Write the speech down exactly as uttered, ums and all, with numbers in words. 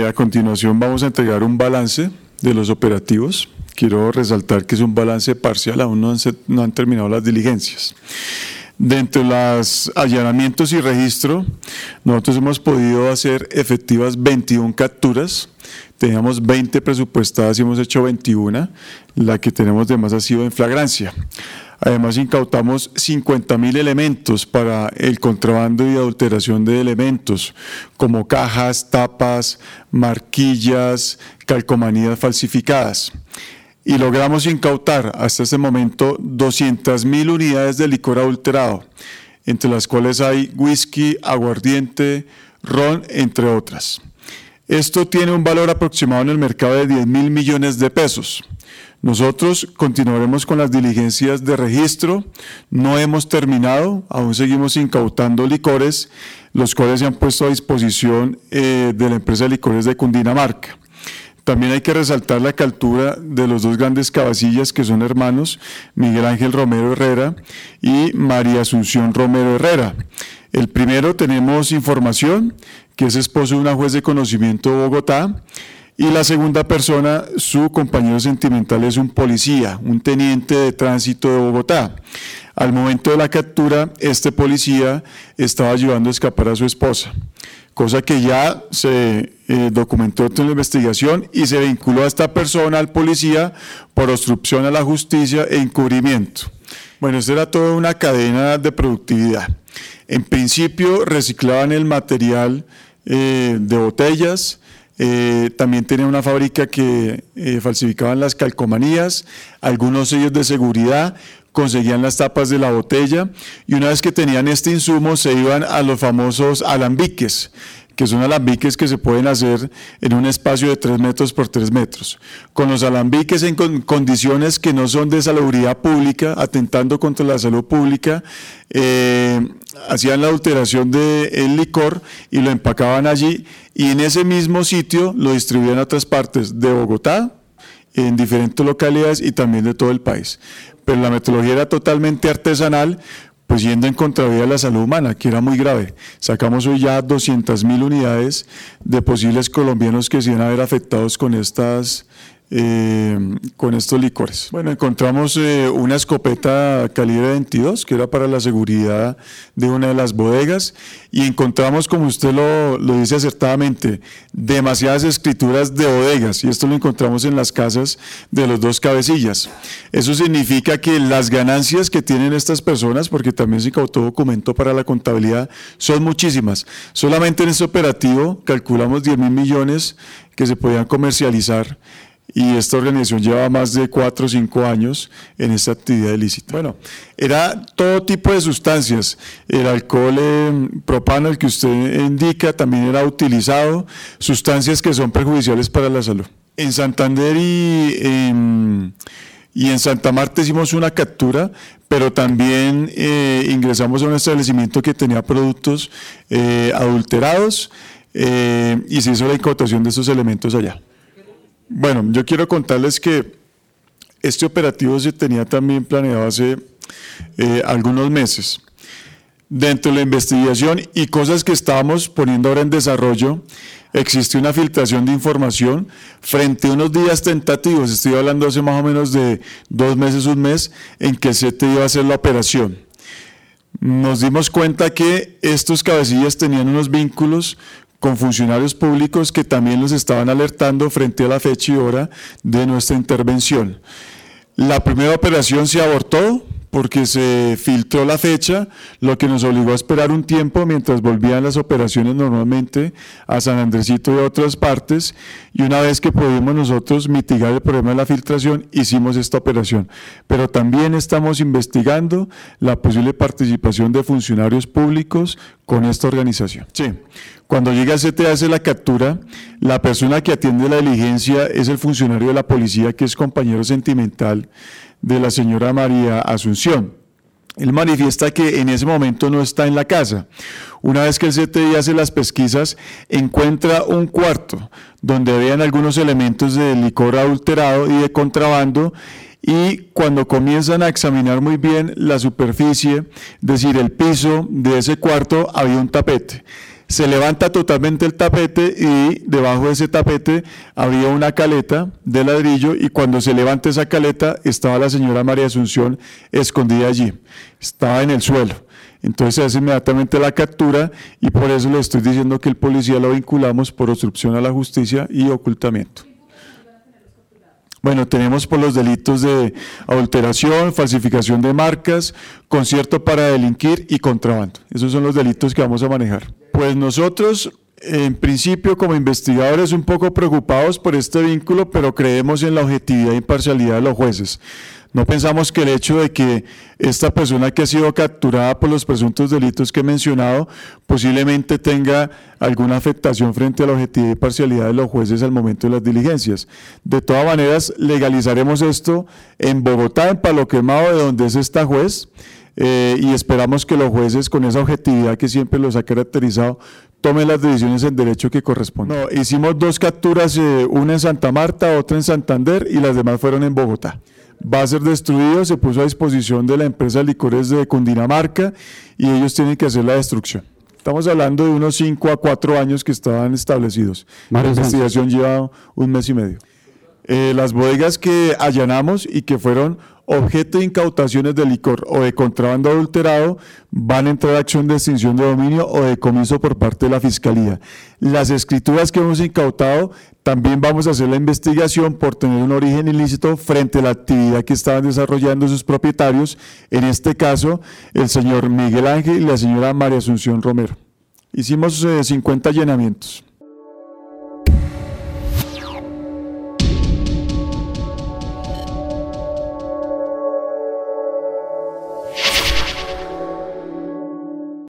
a continuación vamos a entregar un balance de los operativos. Quiero resaltar que es un balance parcial, aún no han, no han terminado las diligencias. Dentro de los allanamientos y registro, nosotros hemos podido hacer efectivas veintiuna capturas. Teníamos veinte presupuestadas y hemos hecho veintiuna. La que tenemos de más ha sido en flagrancia. Además, incautamos cincuenta mil elementos para el contrabando y adulteración de elementos, como cajas, tapas, marquillas, calcomanías falsificadas. Y logramos incautar hasta este momento doscientas mil unidades de licor adulterado, entre las cuales hay whisky, aguardiente, ron, entre otras. Esto tiene un valor aproximado en el mercado de diez mil millones de pesos. Nosotros continuaremos con las diligencias de registro, no hemos terminado, aún seguimos incautando licores, los cuales se han puesto a disposición eh, de la empresa de licores de Cundinamarca. También hay que resaltar la captura de los dos grandes cabecillas que son hermanos, Miguel Ángel Romero Herrera y María Asunción Romero Herrera. El primero tenemos información, que es esposo de una juez de conocimiento de Bogotá, y la segunda persona, su compañero sentimental, es un policía, un teniente de tránsito de Bogotá. Al momento de la captura, este policía estaba ayudando a escapar a su esposa, cosa que ya se eh, documentó en la investigación y se vinculó a esta persona, al policía, por obstrucción a la justicia e encubrimiento. Bueno, esto era toda una cadena de productividad. En principio reciclaban el material eh, de botellas, eh, también tenían una fábrica que eh, falsificaban las calcomanías, algunos sellos de seguridad, conseguían las tapas de la botella y una vez que tenían este insumo se iban a los famosos alambiques, que son alambiques que se pueden hacer en un espacio de tres metros por tres metros. Con los alambiques en con condiciones que no son de salubridad pública, atentando contra la salud pública, eh, hacían la adulteración del licor y lo empacaban allí y en ese mismo sitio lo distribuían a otras partes de Bogotá, en diferentes localidades y también de todo el país. Pero la metodología era totalmente artesanal, pues yendo en contravía de la salud humana, que era muy grave. Sacamos hoy ya doscientas mil unidades de posibles colombianos que se iban a ver afectados con estas eh, con estos licores. Bueno, encontramos eh, una escopeta calibre veintidós, que era para la seguridad de una de las bodegas, y encontramos, como usted lo, lo dice acertadamente, demasiadas escrituras de bodegas, y esto lo encontramos en las casas de los dos cabecillas. Eso significa que las ganancias que tienen estas personas, porque también se incautó documento para la contabilidad, son muchísimas. Solamente en este operativo calculamos diez mil millones que se podían comercializar, y esta organización lleva más de cuatro o cinco años en esta actividad ilícita. Bueno, era todo tipo de sustancias, el alcohol eh, propano, el que usted indica, también era utilizado, sustancias que son perjudiciales para la salud. En Santander y, eh, y en Santa Marta hicimos una captura, pero también eh, ingresamos a un establecimiento que tenía productos eh, adulterados eh, y se hizo la incautación de esos elementos allá. Bueno, yo quiero contarles que este operativo se tenía también planeado hace eh, algunos meses. Dentro de la investigación y cosas que estábamos poniendo ahora en desarrollo, existe una filtración de información frente a unos días tentativos, estoy hablando hace más o menos de dos meses, un mes, en que se te iba a hacer la operación. Nos dimos cuenta que estos cabecillas tenían unos vínculos con funcionarios públicos que también los estaban alertando frente a la fecha y hora de nuestra intervención. La primera operación se abortó porque se filtró la fecha, lo que nos obligó a esperar un tiempo mientras volvían las operaciones normalmente a San Andresito y a otras partes, y una vez que pudimos nosotros mitigar el problema de la filtración, hicimos esta operación. Pero también estamos investigando la posible participación de funcionarios públicos con esta organización. Sí. Cuando llega C T, hace la captura, la persona que atiende la diligencia es el funcionario de la policía, que es compañero sentimental de la señora María Asunción. Él manifiesta que en ese momento no está en la casa. Una vez que el C T I hace las pesquisas, encuentra un cuarto donde habían algunos elementos de licor adulterado y de contrabando, y cuando comienzan a examinar muy bien la superficie, es decir, el piso de ese cuarto, había un tapete. Se levanta totalmente el tapete y debajo de ese tapete había una caleta de ladrillo y cuando se levanta esa caleta estaba la señora María Asunción escondida allí, estaba en el suelo. Entonces se hace inmediatamente la captura y por eso le estoy diciendo que el policía lo vinculamos por obstrucción a la justicia y ocultamiento. Bueno, tenemos por los delitos de adulteración, falsificación de marcas, concierto para delinquir y contrabando. Esos son los delitos que vamos a manejar. Pues nosotros, en principio, como investigadores, un poco preocupados por este vínculo, pero creemos en la objetividad e imparcialidad de los jueces. No pensamos que el hecho de que esta persona que ha sido capturada por los presuntos delitos que he mencionado posiblemente tenga alguna afectación frente a la objetividad y parcialidad de los jueces al momento de las diligencias. De todas maneras, legalizaremos esto en Bogotá, en Palo Quemado, de donde es esta juez, eh, y esperamos que los jueces, con esa objetividad que siempre los ha caracterizado, tomen las decisiones en derecho que corresponden. No, hicimos dos capturas, eh, una en Santa Marta, otra en Santander, y las demás fueron en Bogotá. Va a ser destruido, se puso a disposición de la empresa Licores de Cundinamarca y ellos tienen que hacer la destrucción. Estamos hablando de unos cinco a cuatro años que estaban establecidos. La investigación lleva un mes y medio. Eh, las bodegas que allanamos y que fueron objeto de incautaciones de licor o de contrabando adulterado van a entrar a acción de extinción de dominio o de decomiso por parte de la Fiscalía. Las escrituras que hemos incautado también vamos a hacer la investigación por tener un origen ilícito frente a la actividad que estaban desarrollando sus propietarios, en este caso el señor Miguel Ángel y la señora María Asunción Romero. Hicimos eh, cincuenta allanamientos.